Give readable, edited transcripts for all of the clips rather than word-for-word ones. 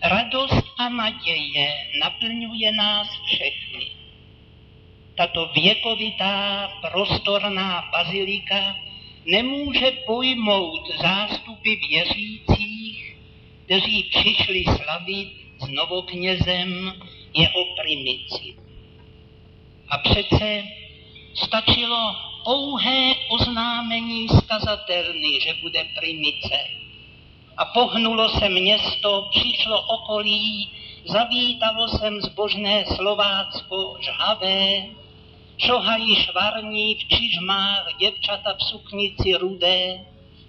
Radost a naděje naplňuje nás všechny. Tato věkovitá, prostorná bazilika nemůže pojmout zástupy věřících, kteří přišli slavit s novoknězem jeho primici. A přece stačilo pouhé oznámení z kazatelny, že bude primice. A pohnulo se město, přišlo okolí, zavítalo sem zbožné Slovácko žhavé, šohají švarní v čižmách, děvčata v suknici rudé.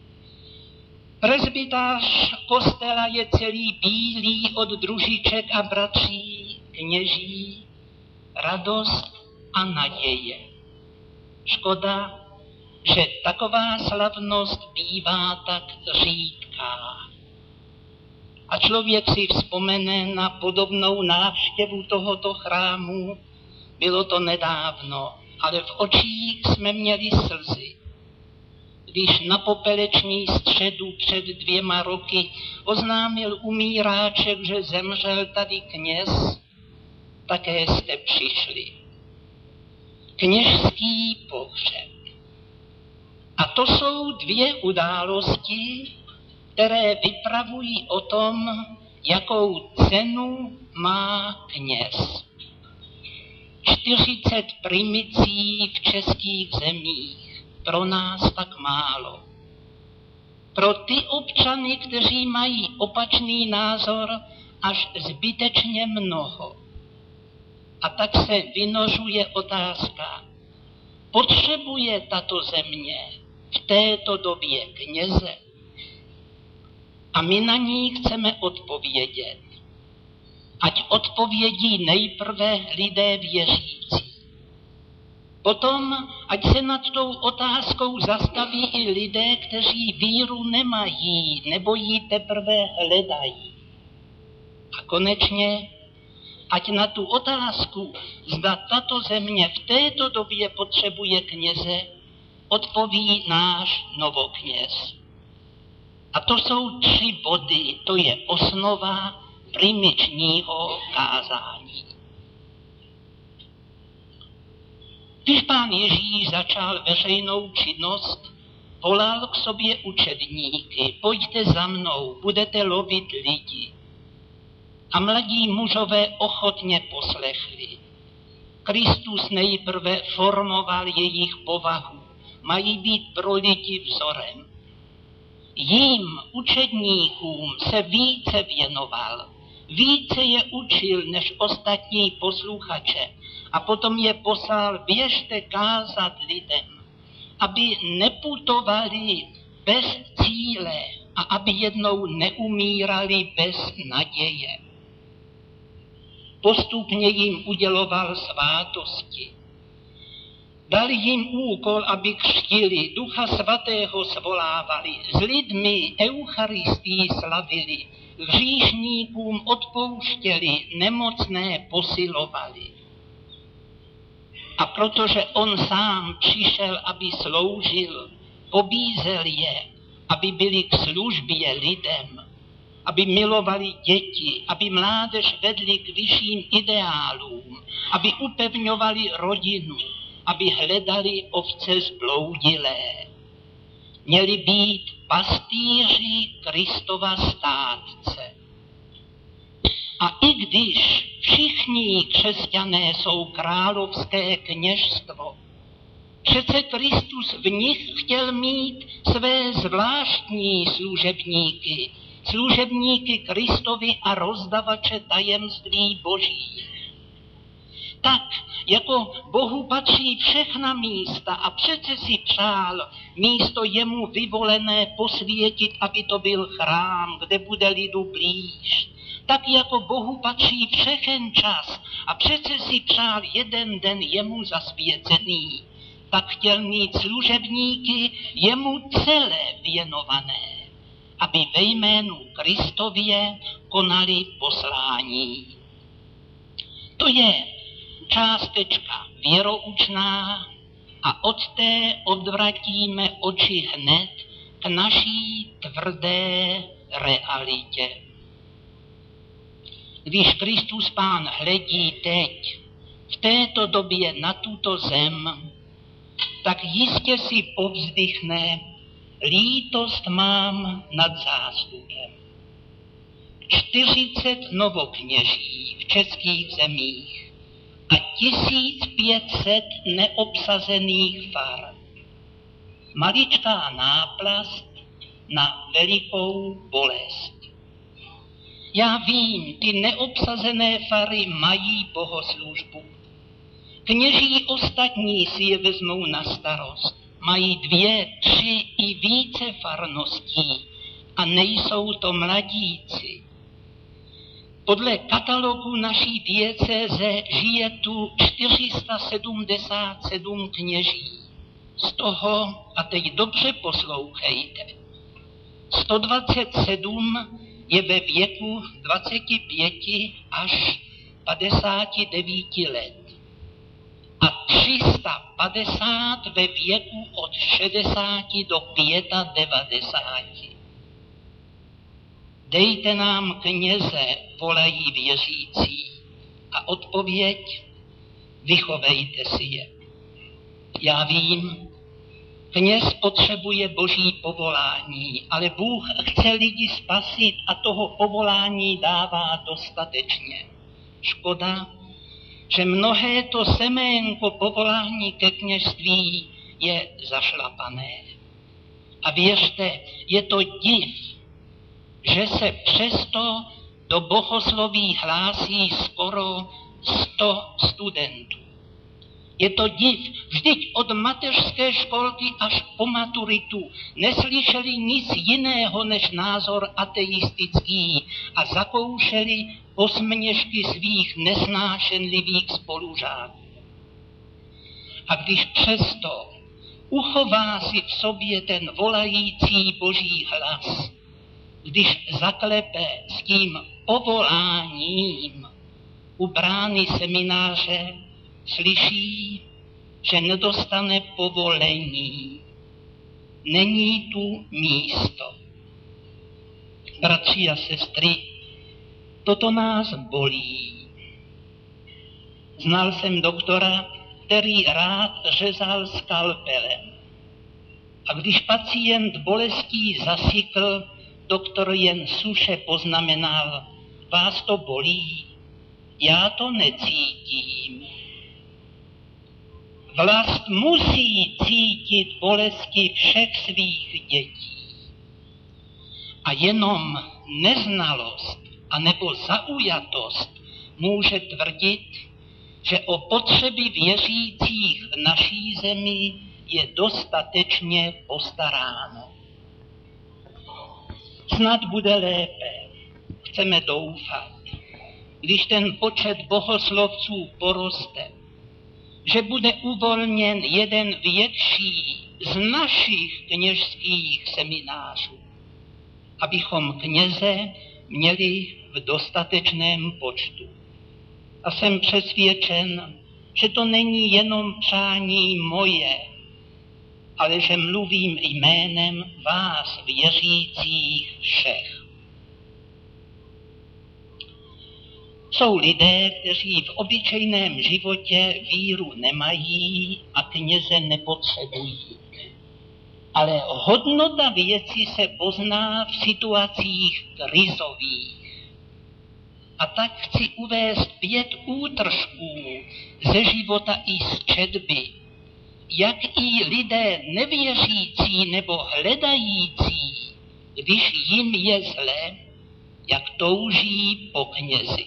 Presbytář kostela je celý bílý od družiček a bratří, kněží, radost a naděje. Škoda, že taková slavnost bývá tak řídká. A člověk si vzpomene na podobnou návštěvu tohoto chrámu. Bylo to nedávno, ale v očích jsme měli slzy. Když na popeleční středu před 2 roky oznámil umíráček, že zemřel tady kněz, také jste přišli. Kněžský pohřeb. A to jsou 2 události, které vypravují o tom, jakou cenu má kněz. 40 primicí v českých zemích, pro nás tak málo. Pro ty občany, kteří mají opačný názor, až zbytečně mnoho. A tak se vynořuje otázka, potřebuje tato země v této době kněze? A my na ní chceme odpovědět. Ať odpovědí nejprve lidé věřící. Potom, ať se nad tou otázkou zastaví i lidé, kteří víru nemají, nebo ji teprve hledají. A konečně, ať na tu otázku, zda tato země v této době potřebuje kněze, odpoví náš novokněz. A to jsou 3 body, to je osnova primičního kázání. Když pán Ježíš začal veřejnou činnost, volal k sobě učedníky, pojďte za mnou, budete lovit lidi. A mladí mužové ochotně poslechli. Kristus nejprve formoval jejich povahu, mají být pro lidi vzorem. Jím, učedníkům, se více věnoval, více je učil než ostatní posluchače a potom je poslal běžte kázat lidem, aby neputovali bez cíle a aby jednou neumírali bez naděje. Postupně jim uděloval svátosti. Dal jim úkol, aby křtili, Ducha Svatého svolávali, s lidmi Eucharistii slavili, hříšníkům odpouštěli, nemocné posilovali. A protože on sám přišel, aby sloužil, pobízel je, aby byli k službě lidem, aby milovali děti, aby mládež vedli k vyšším ideálům, aby upevňovali rodinu, aby hledali ovce zbloudilé. Měli být pastýři Kristova státce. A i když všichni křesťané jsou královské kněžstvo, přece Kristus v nich chtěl mít své zvláštní služebníky, služebníky Kristovi a rozdavače tajemství Boží. Tak, jako Bohu patří všechna místa a přece si přál místo jemu vyvolené posvětit, aby to byl chrám, kde bude lidu blíž. Tak jako Bohu patří všechen čas a přece si přál jeden den jemu zasvěcený, tak chtěl mít služebníky jemu celé věnované, aby ve jménu Kristově konali poslání. To je částečka věroučná a od té odvratíme oči hned k naší tvrdé realitě. Když Kristus Pán hledí teď, v této době na tuto zem, tak jistě si povzdychne, lítost mám nad zástupem. 40 novokněží v českých zemích a 1500 neobsazených far. Maličká náplast na velikou bolest. Já vím, ty neobsazené fary mají bohoslužbu. Kněží ostatní si je vezmou na starost. Mají 2, 3 i více farností a nejsou to mladíci. Podle katalogu naší diecéze žije tu 477 kněží. Z toho, a teď dobře poslouchejte, 127 je ve věku 25 až 59 let a 350 ve věku od 60 do 95. Dejte nám kněze, volají věřící, a odpověď, vychovejte si je. Já vím, kněz potřebuje boží povolání, ale Bůh chce lidi spasit a toho povolání dává dostatečně. Škoda, že mnohé to seménko povolání ke kněžství je zašlapané. A věřte, je to div, že se přesto do bohosloví hlásí skoro 100 studentů. Je to div, vždyť od mateřské školky až po maturitu neslyšeli nic jiného než názor ateistický a zakoušeli posměšky svých nesnášenlivých spolužáků. A když přesto uchová si v sobě ten volající boží hlas, když zaklepe s tím povoláním u brány semináře, slyší, že nedostane povolení. Není tu místo. Bratři a sestry, toto nás bolí. Znal jsem doktora, který rád řezal skalpelem. A když pacient bolestí zasykl, doktor jen suše poznamenal, vás to bolí, já to necítím. Vlast musí cítit bolesti všech svých dětí. A jenom neznalost anebo zaujatost může tvrdit, že o potřeby věřících v naší zemi je dostatečně postaráno. Snad bude lépe, chceme doufat, když ten počet bohoslovců poroste, že bude uvolněn jeden větší z našich kněžských seminářů, abychom kněze měli v dostatečném počtu. A jsem přesvědčen, že to není jenom přání moje, ale že mluvím jménem vás, věřících všech. Jsou lidé, kteří v obyčejném životě víru nemají a kněze nepotřebují. Ale hodnota věci se pozná v situacích krizových. A tak chci uvést 5 útržků ze života i z četby, jak i lidé nevěřící nebo hledající, když jim je zle, jak touží po knězi.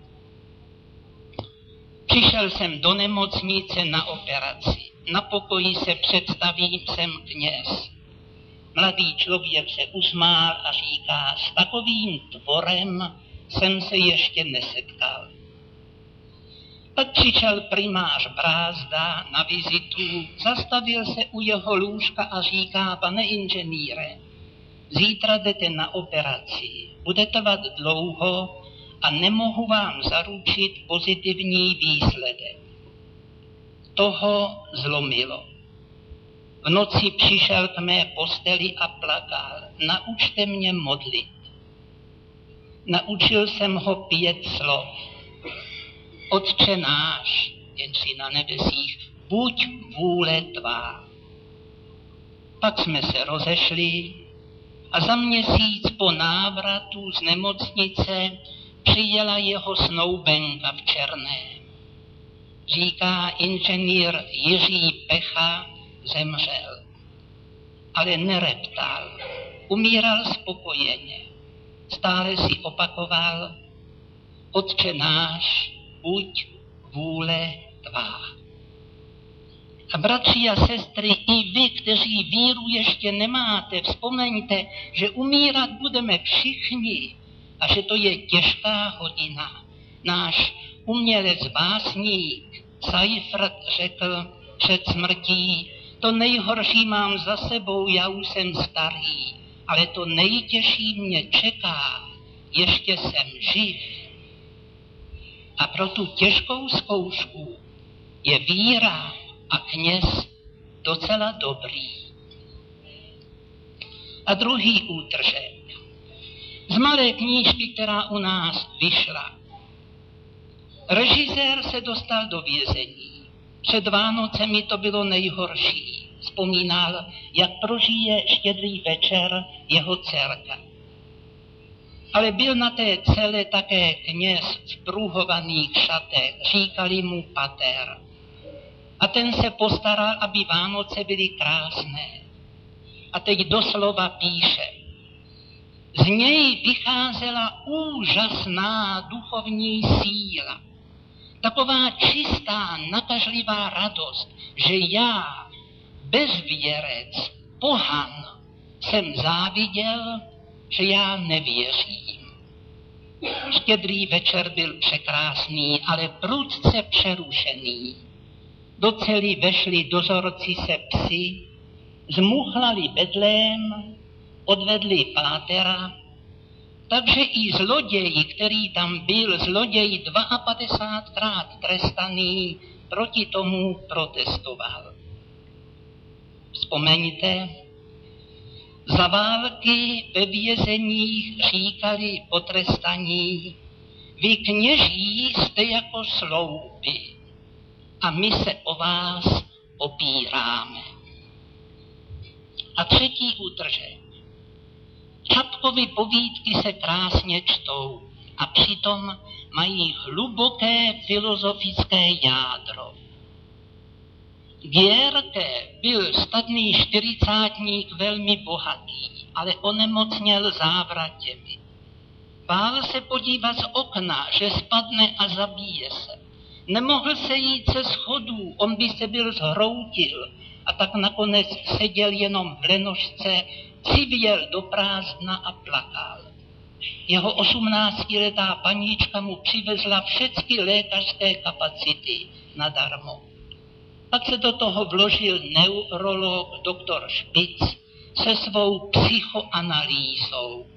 Přišel jsem do nemocnice na operaci. Na pokoji se představím, jsem kněz. Mladý člověk se usmál a říká, s takovým tvorem jsem se ještě nesetkal. Pak přišel primář Brázda na vizitu, zastavil se u jeho lůžka a říká, pane inženýre, zítra jdete na operaci, bude trvat dlouho a nemohu vám zaručit pozitivní výsledek. Toho zlomilo. V noci přišel k mé posteli a plakal, naučte mě modlit. Naučil jsem ho 5 slov. Otče náš, jen si na nebesích, buď vůle tvá. Pak jsme se rozešli a za měsíc po návratu z nemocnice přijela jeho snoubenka v černém. Říká, inženýr Jiří Pecha zemřel. Ale nereptal, umíral spokojeně. Stále si opakoval, Otče náš, buď vůle tvá. A bratři a sestry, i vy, kteří víru ještě nemáte, vzpomeňte, že umírat budeme všichni a že to je těžká hodina. Náš umělec, básník Seifert řekl před smrtí, to nejhorší mám za sebou, já už jsem starý, ale to nejtěžší mě čeká, ještě jsem živ. A pro tu těžkou zkoušku je víra a kněz docela dobrý. A druhý útržek. Z malé knížky, která u nás vyšla. Režisér se dostal do vězení. Před Vánocemi to bylo nejhorší. Vzpomínal, jak prožije štědrý večer jeho dcerka. Ale byl na té cele také kněz v pruhovaných šatech, říkali mu pater. A ten se postaral, aby Vánoce byly krásné. A teď doslova píše. Z něj vycházela úžasná duchovní síla. Taková čistá, nakažlivá radost, že já, bezvěrec, pohan, jsem záviděl, že já nevěřím. Štědrý večer byl překrásný, ale prudce přerušený. Do cely vešli dozorci se psy, zmuchlali bedlém, odvedli pátera, takže i zloděj, který tam byl, zloděj 52krát trestaný, proti tomu protestoval. Vzpomeňte, za války ve vězeních říkali potrestaní, vy kněží jste jako slouby a my se o vás opíráme. A třetí útržek. Čapkovy povídky se krásně čtou a přitom mají hluboké filozofické jádro. Gierke byl statný 40ník velmi bohatý, ale onemocněl závratěmi. Bál se podívat z okna, že spadne a zabije se. Nemohl se jít ze schodů, on by se byl zhroutil a tak nakonec seděl jenom v lenošce, civěl do prázdna a plakal. Jeho 18letá paníčka mu přivezla všechny lékařské kapacity nadarmo. Pak se do toho vložil neurolog doktor Špic se svou psychoanalýzou.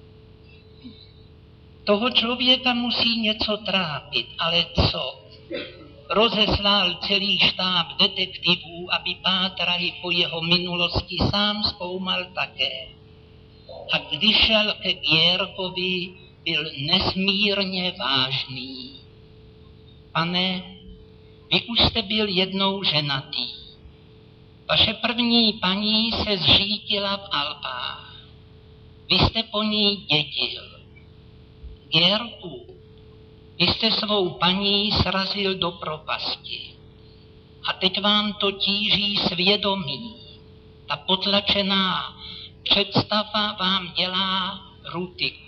Toho člověka musí něco trápit, ale co? Rozeslal celý štáb detektivů, aby pátrali po jeho minulosti, sám zkoumal také. A když šel ke Gierkovi, byl nesmírně vážný. Pane, vy už jste byl jednou ženatý. Vaše první paní se zřítila v Alpách. Vy jste po ní dědil. Gierku, vy jste svou paní srazil do propasti. A teď vám to tíží svědomí. Ta potlačená představa vám dělá rutiku.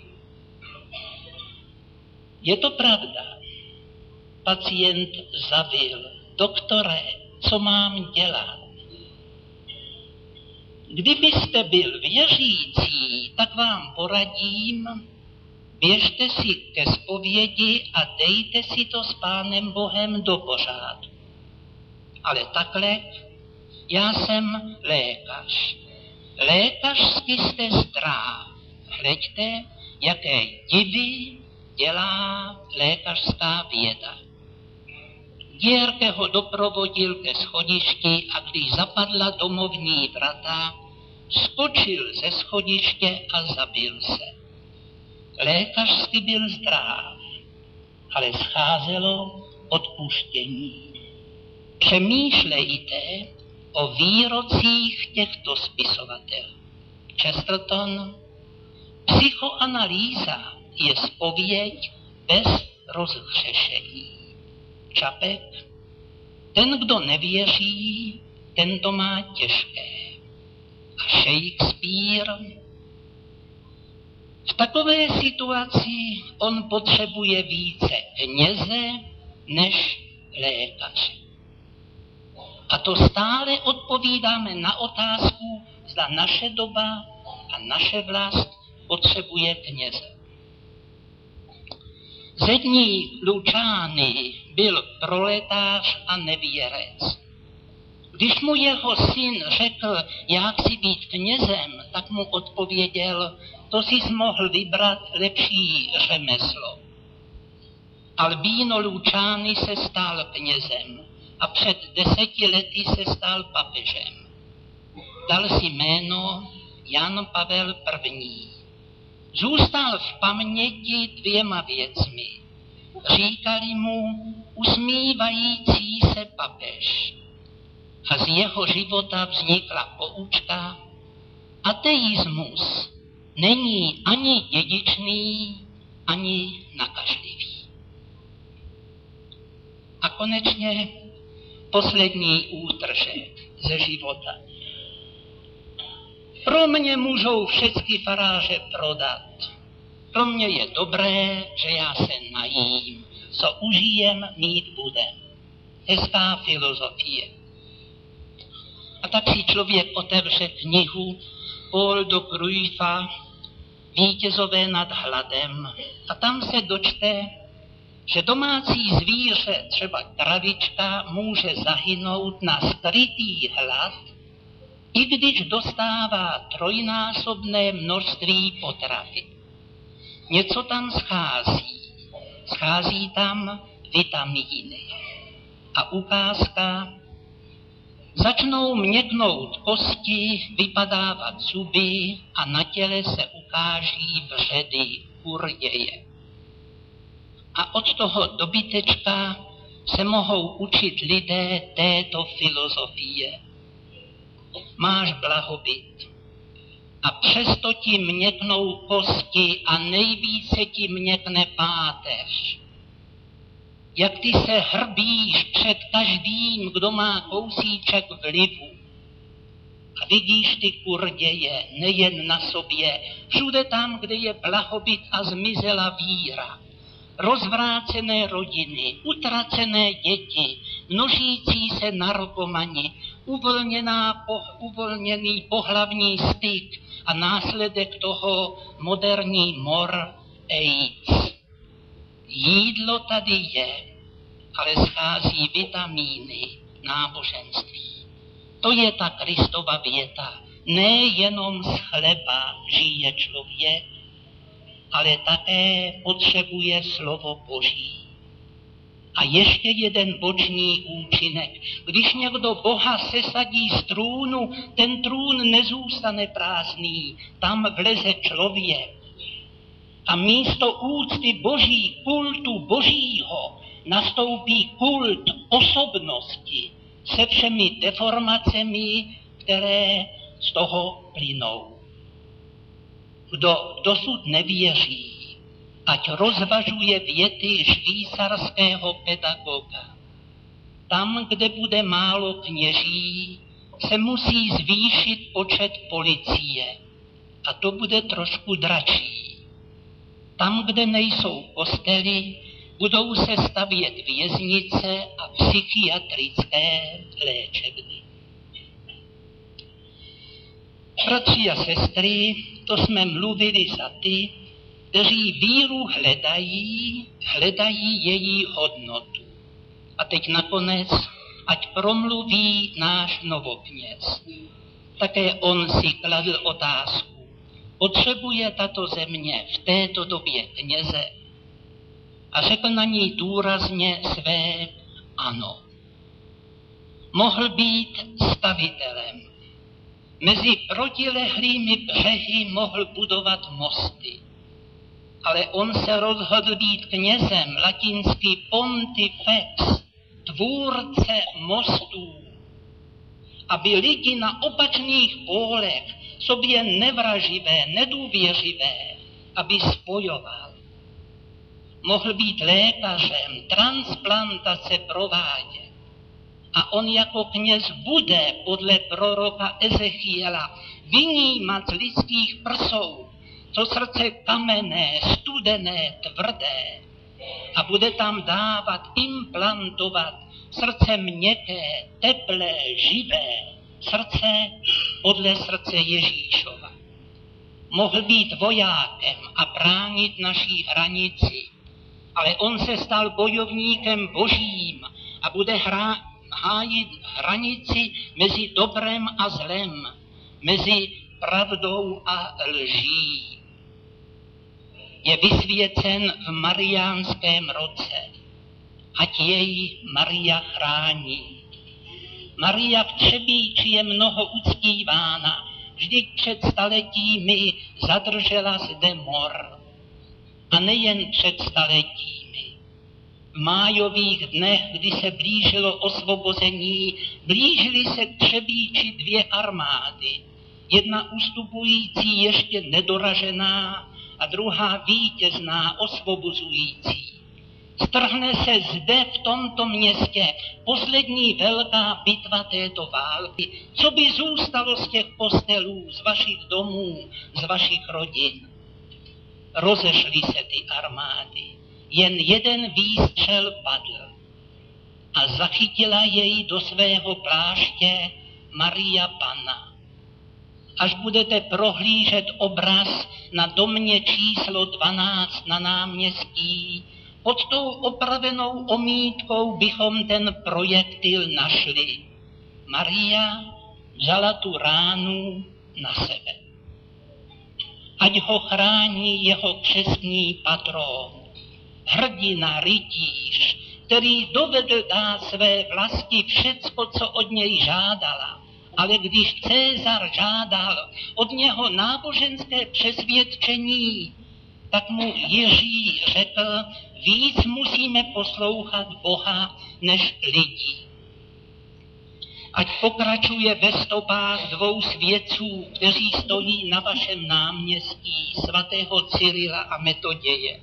Je to pravda. Pacient zavil. Doktore, co mám dělat? Kdybyste byl věřící, tak vám poradím, běžte si ke zpovědi a dejte si to s Pánem Bohem do pořádku. Ale takhle, já jsem lékař. Lékařsky jste zdrav. Hleďte, jaké divy dělá lékařská věda. Gierke ho doprovodil ke schodišti a když zapadla domovní vrata, skočil ze schodiště a zabil se. lékařsky byl zdrav, ale scházelo odpuštění. Přemýšlejte o výrocích těchto spisovatelů. Chesterton: psychoanalýza je zpověď bez rozhřešení. Čapek: ten, kdo nevěří, ten to má těžké. A Shakespeare: v takové situaci on potřebuje více kněze než lékaře. A to stále odpovídáme na otázku, zda naše doba a naše vlast potřebuje kněze. Zedník Lučány byl proletář a nevěrec. Když mu jeho syn řekl, já chci být knězem, tak mu odpověděl, to jsi mohl vybrat lepší řemeslo. Albino Lučány se stal knězem a před 10 lety se stal papežem. Dal si jméno Jan Pavel I. Zůstal v paměti 2 věcmi. Říkali mu usmívající se papež. A z jeho života vznikla poučka: ateismus není ani dědičný, ani nakažlivý. A konečně poslední útržek ze života. Pro mě můžou všechny faráře prodat. Pro mě je dobré, že já se najím. Co užijem, mít budem. Hezká filozofie. A tak si člověk otevře knihu Paul de Cruyffa Vítězové nad hladem a tam se dočte, že domácí zvíře, třeba kravička, může zahynout na skrytý hlad, i když dostává 3násobné množství potravy. Něco tam schází. Schází tam vitamíny. A ukázka: začnou měknout kosti, vypadávat zuby a na těle se ukáží vředy, kurděje. A od toho dobytečka se mohou učit lidé této filozofie. Máš blahobyt a přesto ti měknou kosti a nejvíce ti měkne páteř. Jak ty se hrbíš před každým, kdo má kousíček vlivu. A vidíš ty kurděje nejen na sobě, všude tam, kde je blahobyt a zmizela víra. Rozvrácené rodiny, utracené děti, množící se narkomani, uvolněný pohlavní styk a následek toho moderní mor AIDS. Jídlo tady je, ale schází vitamíny, náboženství. To je ta Kristova věta. Nejenom z chleba žije člověk, ale také potřebuje slovo Boží. A ještě jeden bočný účinek. Když někdo Boha sesadí z trůnu, ten trůn nezůstane prázdný, tam vleze člověk. A místo úcty Boží, kultu Božího, nastoupí kult osobnosti se všemi deformacemi, které z toho plynou. Kdo dosud nevěří, ať rozvažuje věty švýcarského pedagoga. Tam, kde bude málo kněží, se musí zvýšit počet policie. A to bude trošku dračí. Tam, kde nejsou kostely, budou se stavět věznice a psychiatrické léčebny. Bratři a sestry, to jsme mluvili za ty, kteří víru hledají její hodnotu. A teď nakonec, ať promluví náš novokněz. Také on si kladl otázku. Potřebuje tato země v této době kněze? A řekl na ní důrazně své ano. Mohl být stavitelem. Mezi protilehlými břehy mohl budovat mosty. ale on se rozhodl být knězem, latinsky pontifex, tvůrce mostů, aby lidi na opačných pólech, sobě nevraživé, nedůvěřivé, aby spojoval. Mohl být lékařem, transplantace provádět. A on jako kněz bude podle proroka Ezechiela vynímat z lidských prsou to srdce kamenné, studené, tvrdé a bude tam dávat, implantovat srdce měkké, teplé, živé, srdce podle srdce Ježíšova. Mohl být vojákem a bránit naší hranici, ale on se stal bojovníkem božím a bude hájit hranici mezi dobrem a zlem, mezi pravdou a lží. Je vysvěcen v mariánském roce, ať jej Maria chrání. Maria v Třebíči je mnoho uctívána, vždyť před staletími zadržela zde mor. A nejen před staletími. V májových dnech, kdy se blížilo osvobození, blížily se k Třebíči dvě armády. Jedna ustupující ještě nedoražená a druhá vítězná, osvobozující. Strhne se zde v tomto městě poslední velká bitva této války. Co by zůstalo z těch postelů, z vašich domů, z vašich rodin? Rozešly se ty armády. Jen jeden výstřel padl a zachytila jej do svého pláště Maria Panna. Až budete prohlížet obraz na domě číslo 12 na náměstí, pod tou opravenou omítkou bychom ten projektil našli. Maria vzala tu ránu na sebe. Ať ho chrání jeho křestní patron, hrdina, rytíř, který dovedl dát své vlasti všecko, co od něj žádala. Ale když César žádal od něho náboženské přesvědčení, tak mu Jiří řekl, víc musíme poslouchat Boha než lidí. Ať pokračuje ve stopách dvou svědců, kteří stojí na vašem náměstí, svatého Cyrila a Metoděje.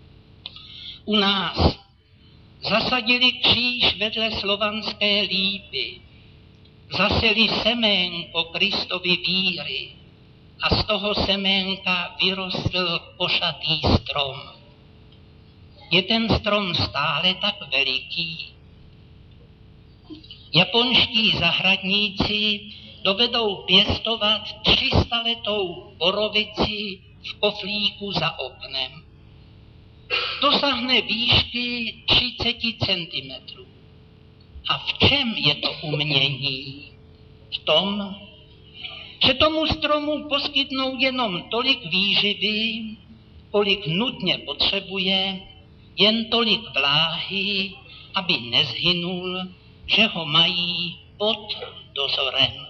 U nás zasadili kříž vedle slovanské lípy, zaseli seménko Kristovy víry a z toho seménka vyrostl košatý strom. Je ten strom stále tak veliký? Japonští zahradníci dovedou pěstovat 300letou borovici v koflíku za oknem. Dosáhne výšky 30 cm. A v čem je to umění? V tom, že tomu stromu poskytnou jenom tolik výživy, kolik nutně potřebuje, jen tolik vláhy, aby nezhynul, že ho mají pod dozorem.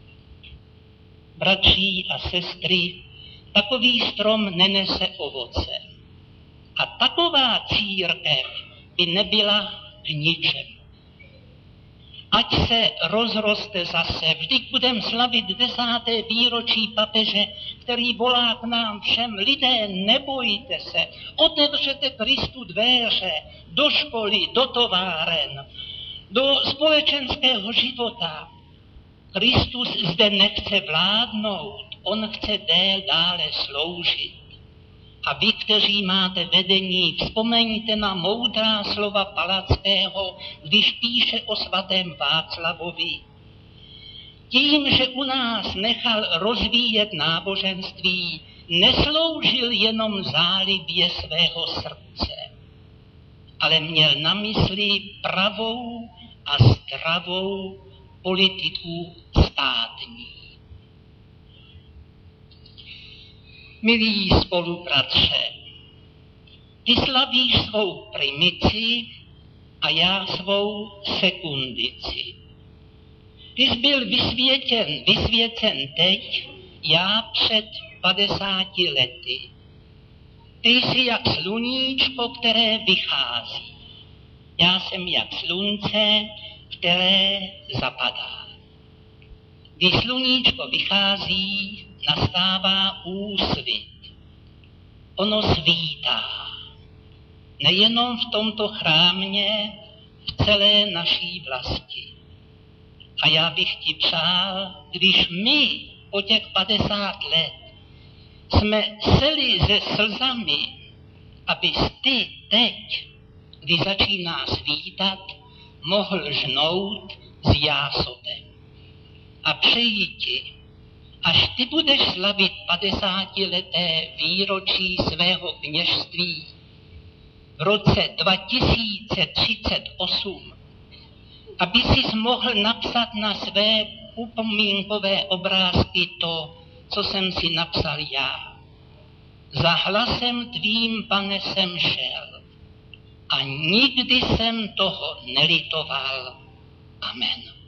Bratří a sestry, takový strom nenese ovoce. A taková církev by nebyla k ničemu. Ať se rozroste zase, vždyť budeme slavit 10. výročí papeže, který volá k nám všem, lidé, nebojte se, otevřete Kristu dveře do školy, do továren, do společenského života. Kristus zde nechce vládnout, on chce dále sloužit. A vy, kteří máte vedení, vzpomeňte na moudrá slova Palackého, když píše o svatém Václavovi. Tím, že u nás nechal rozvíjet náboženství, nesloužil jenom zálibě svého srdce, ale měl na mysli pravou a zdravou politiku státní. Milí spolubratře, ty slavíš svou primici a já svou sekundici. Ty jsi byl vysvěcen teď, já před 50 lety. Ty jsi jak sluníčko, které vychází. Já jsem jak slunce, které zapadá. Když sluníčko vychází, nastává úsvit. Ono svítá. Nejenom v tomto chrámě, v celé naší vlasti. A já bych ti přál, když my po těch 50 let jsme seli se slzami, abys ty teď, když začíná svítat, mohl žnout s jásodem. A přeji ti, až ty budeš slavit 50leté výročí svého kněžství v roce 2038, aby jsi mohl napsat na své upomínkové obrázky to, co jsem si napsal já. Za hlasem tvým, Pane, jsem šel a nikdy jsem toho nelitoval. Amen.